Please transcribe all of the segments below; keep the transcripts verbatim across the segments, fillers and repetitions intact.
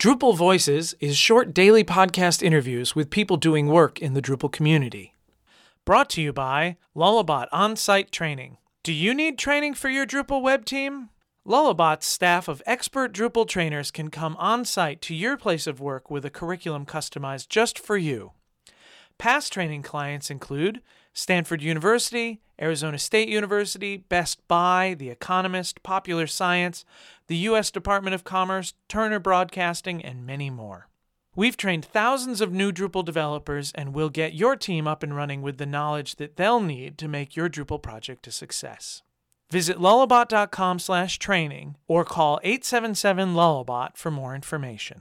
Drupal Voices is short daily podcast interviews with people doing work in the Drupal community. Brought to you by Lullabot On-Site Training. Do you need training for your Drupal web team? Lullabot's staff of expert Drupal trainers can come on-site to your place of work with a curriculum customized just for you. Past training clients include Stanford University, Arizona State University, Best Buy, The Economist, Popular Science, the U S Department of Commerce, Turner Broadcasting, and many more. We've trained thousands of new Drupal developers and we'll get your team up and running with the knowledge that they'll need to make your Drupal project a success. Visit lullabot dot com slash training or call eight seven seven lullabot for more information.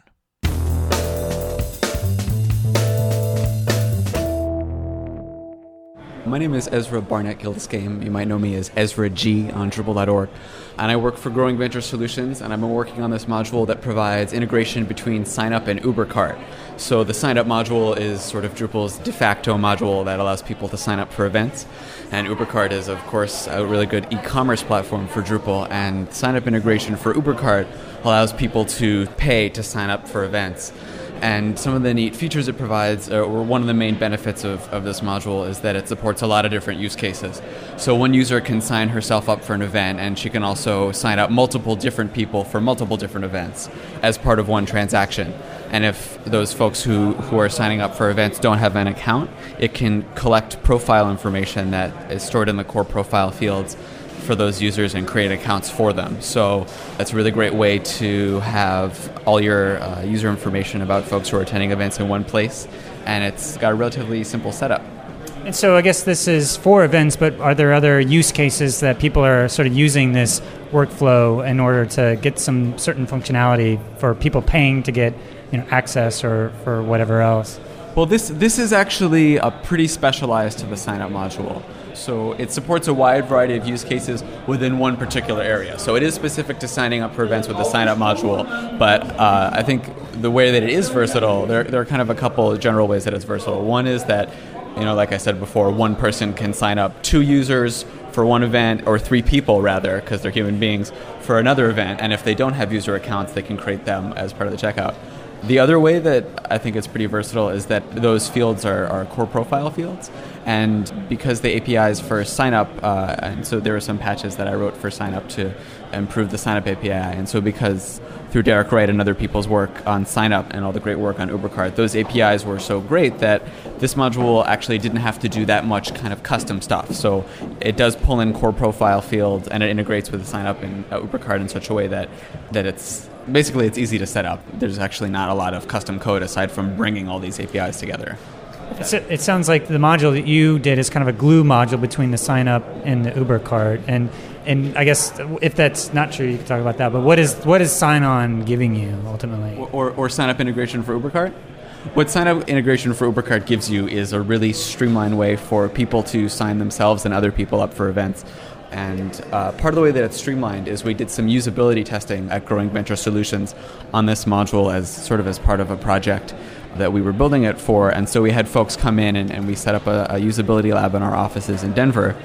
My name is Ezra Barnett Gildscame. You might know me as Ezra G on Drupal dot org. And I work for Growing Venture Solutions, and I've been working on this module that provides integration between Signup and UberCart. So the Signup module is sort of Drupal's de facto module that allows people to sign up for events. And UberCart is, of course, a really good e-commerce platform for Drupal. And sign-up integration for UberCart allows people to pay to sign up for events. And some of the neat features it provides, or one of the main benefits of, of this module, is that it supports a lot of different use cases. So one user can sign herself up for an event, and she can also sign up multiple different people for multiple different events as part of one transaction. And if those folks who, who are signing up for events don't have an account, it can collect profile information that is stored in the core profile fields for those users and create accounts for them. So that's a really great way to have all your uh, user information about folks who are attending events in one place, and it's got a relatively simple setup. And so I guess this is for events, but are there other use cases that people are sort of using this workflow in order to get some certain functionality for people paying to get, you know, access or for whatever else? Well, this this is actually a pretty specialized to the sign-up module. So it supports a wide variety of use cases within one particular area. So it is specific to signing up for events with the sign-up module, but uh, I think the way that it is versatile, there, there are kind of a couple of general ways that it's versatile. One is that, you know, like I said before, one person can sign up two users for one event, or three people rather, because they're human beings, for another event. And if they don't have user accounts, they can create them as part of the checkout. The other way that I think it's pretty versatile is that those fields are, are core profile fields. And because the A P Is for signup, uh, and so there were some patches that I wrote for signup to improve the signup A P I. And so because through Derek Wright and other people's work on signup and all the great work on UberCart, those A P Is were so great that this module actually didn't have to do that much kind of custom stuff. So it does pull in core profile fields, and it integrates with the signup in uh, UberCart in such a way that, that it's basically it's easy to set up. There's actually not a lot of custom code aside from bringing all these A P Is together. It's a, it sounds like the module that you did is kind of a glue module between the sign up and the UberCart. And and I guess if that's not true, you can talk about that. But what is what is sign on giving you ultimately? Or, or, or sign up integration for UberCart? What sign up integration for UberCart gives you is a really streamlined way for people to sign themselves and other people up for events. And uh, part of the way that it's streamlined is we did some usability testing at Growing Venture Solutions on this module as sort of as part of a project that we were building it for. And so we had folks come in and, and we set up a, a usability lab in our offices in Denver.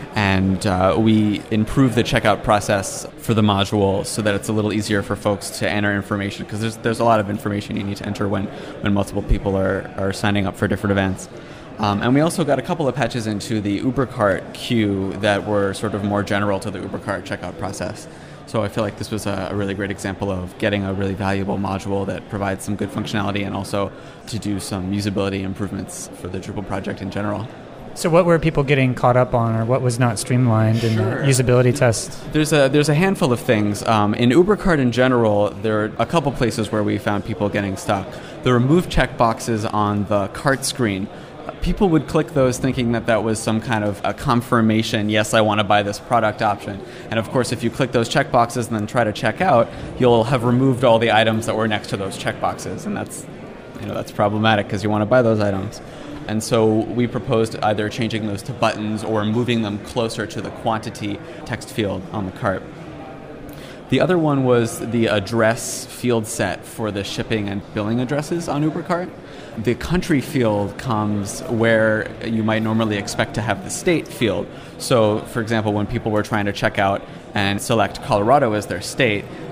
And uh, we improved the checkout process for the module so that it's a little easier for folks to enter information, because there's there's a lot of information you need to enter when, when multiple people are, are signing up for different events. Um, and we also got a couple of patches into the UberCart queue that were sort of more general to the UberCart checkout process. So I feel like this was a, a really great example of getting a really valuable module that provides some good functionality and also to do some usability improvements for the Drupal project in general. So what were people getting caught up on, or what was not streamlined in Sure. the usability test? There's a there's a handful of things. Um, in UberCart in general, there are a couple places where we found people getting stuck. The remove checkboxes on the cart screen, people would click those thinking that that was some kind of a confirmation, yes, I want to buy this product option. And of course, if you click those checkboxes and then try to check out, you'll have removed all the items that were next to those checkboxes. And that's, you know, that's problematic because you want to buy those items. And so we proposed either changing those to buttons or moving them closer to the quantity text field on the cart. The other one was the address field set for the shipping and billing addresses on UberCart. The country field comes where you might normally expect to have the state field. So, for example, when people were trying to check out and select Colorado as their state,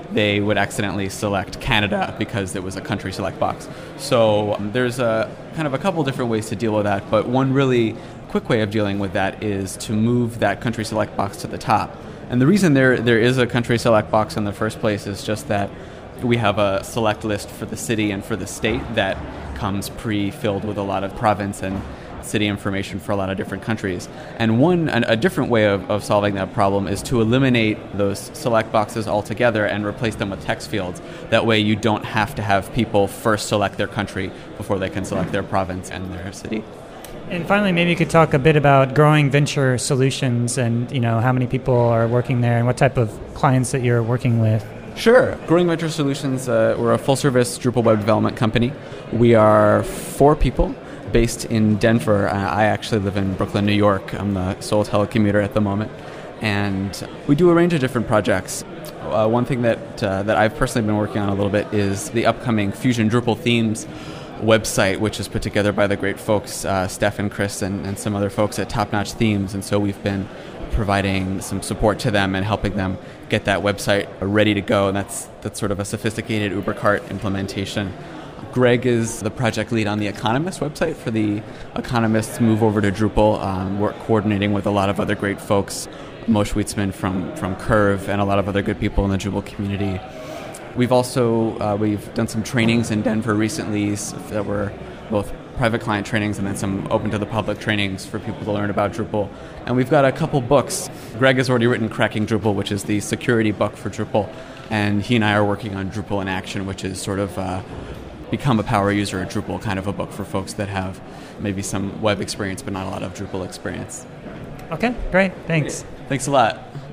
they would accidentally select Canada because it was a country select box. So um, there's a kind of a couple different ways to deal with that, but one really quick way of dealing with that is to move that country select box to the top. And the reason there there is a country select box in the first place is just that we have a select list for the city and for the state that comes pre-filled with a lot of province and city information for a lot of different countries. And one, an, a different way of, of solving that problem is to eliminate those select boxes altogether and replace them with text fields. That way you don't have to have people first select their country before they can select their province and their city. And finally, maybe you could talk a bit about Growing Venture Solutions and, you know, how many people are working there and what type of clients that you're working with. Sure. Growing Venture Solutions, uh, we're a full-service Drupal web development company. We are four people based in Denver. Uh, I actually live in Brooklyn, New York. I'm the sole telecommuter at the moment. And we do a range of different projects. Uh, one thing that uh, that I've personally been working on a little bit is the upcoming Fusion Drupal Themes website, which is put together by the great folks, uh, Steph and Chris and, and some other folks at Top Notch Themes. And so we've been providing some support to them and helping them get that website ready to go. And that's, that's sort of a sophisticated UberCart implementation. Greg is the project lead on the Economist website for the Economist's move over to Drupal. Um, we're coordinating with a lot of other great folks, Moshe Weitzman from, from Curve and a lot of other good people in the Drupal community. We've also uh, we've done some trainings in Denver recently that were both private client trainings and then some open to the public trainings for people to learn about Drupal. And we've got a couple books. Greg has already written Cracking Drupal, which is the security book for Drupal. And he and I are working on Drupal in Action, which is sort of uh, become a power user of Drupal, kind of a book for folks that have maybe some web experience but not a lot of Drupal experience. Okay, great. Thanks. Thanks a lot.